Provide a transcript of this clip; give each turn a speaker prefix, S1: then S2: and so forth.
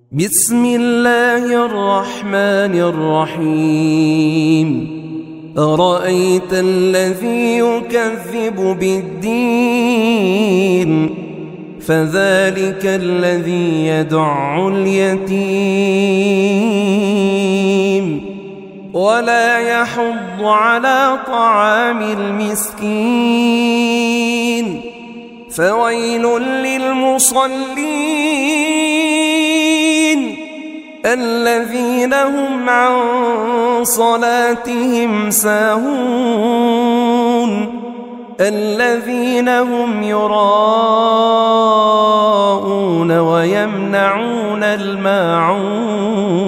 S1: بسم الله الرحمن الرحيم أرأيت الذي يكذب بالدين فذلك الذي يدع اليتيم ولا يحض على طعام المسكين فويل للمصلين الذين هم عن صلاتهم ساهون الذين هم يراءون ويمنعون الماعون